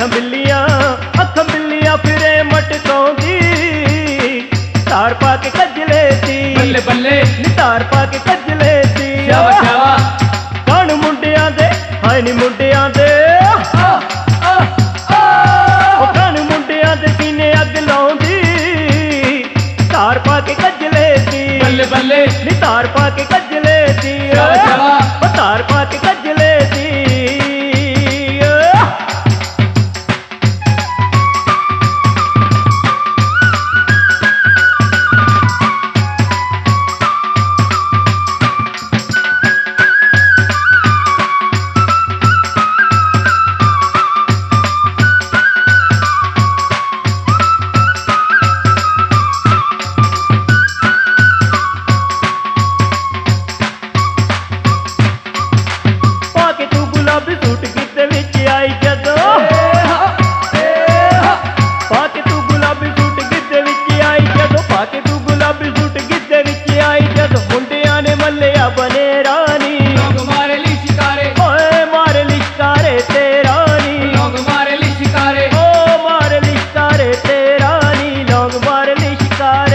हथ बिल्लियां फिरे मटकाउंदी तार पा के कजले दी बल्ले बल्ले तार पा के कजले दी शावा शावा कण मुंडियां दे हाय नी मुंडियां दे कण मुंडियां दे सीने अग लाउंदी तार पा के कजले दी बल्ले बल्ले तार पा के कजले दी शावा शावा तार पा के कजले दी सूट गिद्दे विच आई जदों पाके तू गुलाबी सूट गिद्दे विच आई जदों पाके तू गुलाबी सूट गिद्दे विच आई जदों मुंडियां ने मल्लिया बने रानी लोग मारे ली शिकारे ओए मारे ली शिकारे ते रानी लोग मारे ली शिकारे ओ मारे ली शिकारे ते रानी लोग मारे ली शिकारे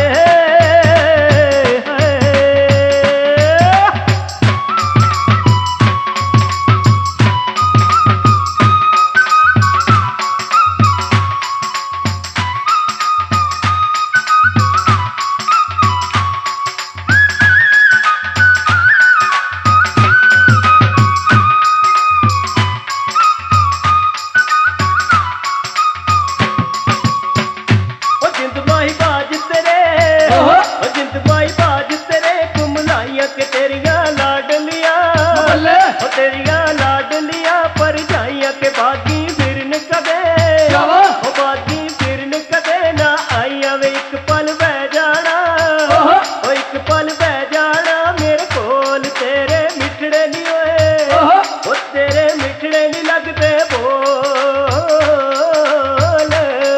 तेरिया लाडलियां पर जाइया के बागी फिरन कदे बागी फिरन कदे ना आइया वे एक पल बह जाना एक पल बह जाना मेरे कोल तेरे मिठड़े नहीं होए तेरे मिठड़े नहीं लगते बोल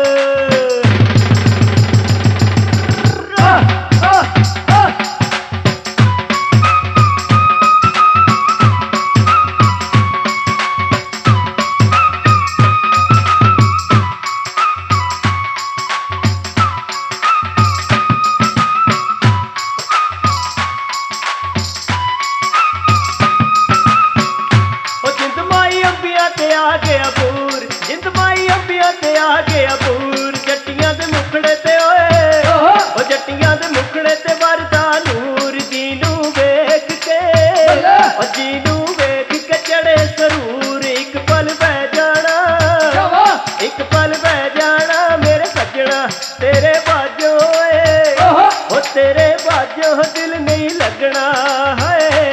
जट्टियां दे मुखड़े ते ओए जट्टियां दे मुखड़े ते वरदा नूर जीनू वेख के चढ़े सरूर एक पल बह जाना मेरे सजना तेरे बाजो ओ तेरे बाजो दिल नहीं लगना है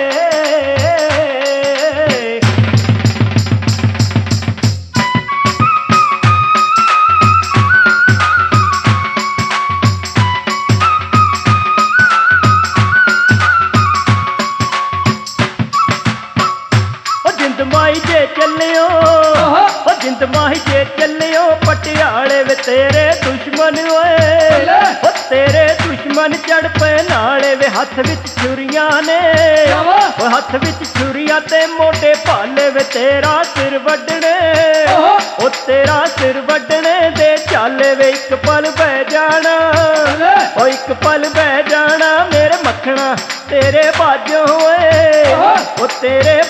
जिंद माही जे चलियो पटियाले वे तेरे दुश्मन होए तेरे दुश्मन चढ़ पे नाले वे हथ विच छुरियां ने हथ विच छुरियां ते मोटे भाले वे तेरा सिर वड्डने तेरा सिर वड्डने दे चाले वे एक पल बह जाना एक पल बह जाना मेरे मखना तेरे बाजो होए तेरे